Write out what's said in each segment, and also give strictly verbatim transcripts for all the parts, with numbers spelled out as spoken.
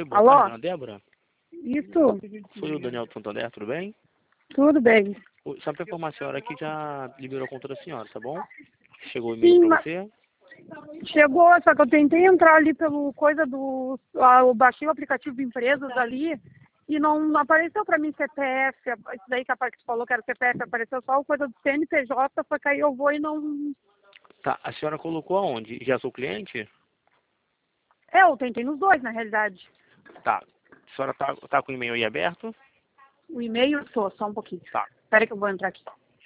Oi, boa Alô? tarde, dona Débora. Isso, Sou eu, Daniel do Santander, tudo bem? tudo bem. Oi, só para informar a senhora que já liberou a conta da senhora, tá bom? Chegou o e-mail Sim, para mas você? chegou, só que eu tentei entrar ali pelo coisa do... ah, eu baixei o aplicativo de empresas ali e não apareceu para mim C P F, isso daí que a parte falou que era C P F, apareceu só a coisa do C N P J, só que aí eu vou e não... Tá, a senhora colocou aonde? Já sou cliente? É, eu tentei nos dois, na realidade. Tá. A senhora tá, tá com o e-mail aí aberto? O e-mail eu tô, só um pouquinho. Tá. Espera que eu vou entrar aqui.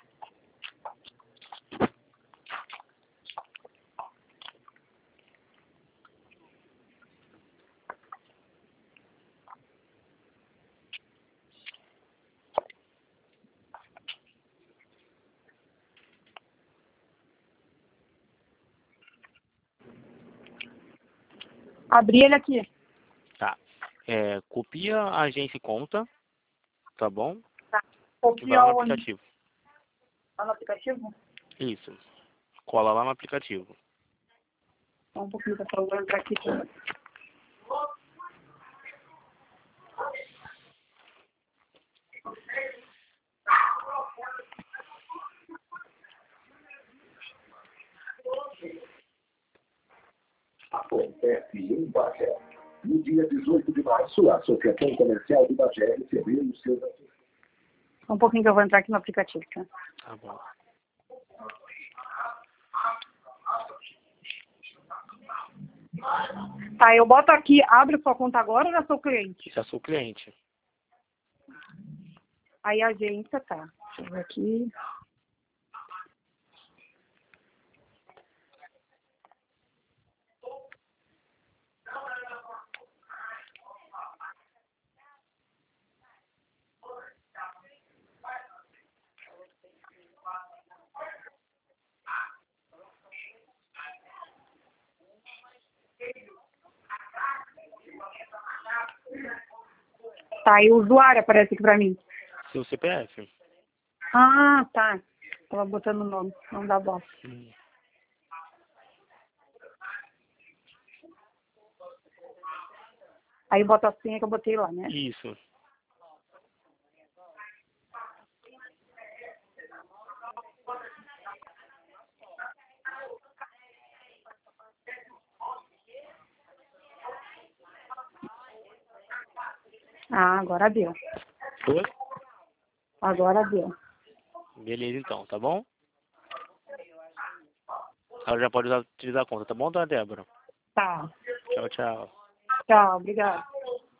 Abri ele aqui. Tá. É, copia a agência e conta, tá bom? Tá. E vai lá Copia no onde? aplicativo. Tá no aplicativo? Isso. Cola lá no aplicativo. Só um pouquinho, pessoal, eu vou entrar aqui. Acontece em Bagé. No dia dezoito de março, a Associação Comercial de Bagé recebeu os seus... Só um pouquinho que eu vou entrar aqui no aplicativo, tá? Tá bom. Tá, eu boto aqui, abre sua conta agora ou já sou cliente? Já sou cliente. Aí a agência, tá. Deixa eu ver aqui. Tá, e o usuário aparece aqui pra mim. Seu C P F? Ah, tá. Tava botando o nome, não dá bola. Hum. Aí bota a senha que eu botei lá, né? Isso. Ah, agora deu. Foi? Agora deu. Beleza então, tá bom? Ela já pode usar- utilizar a conta, tá bom, dona Débora? Tá. Tchau, tchau. Tchau, obrigada.